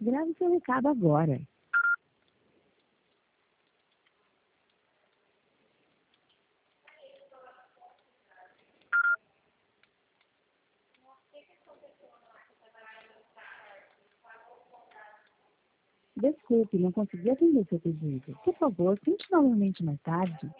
Grave seu recado agora. Desculpe, não consegui atender seu pedido. Por favor, tente novamente mais tarde.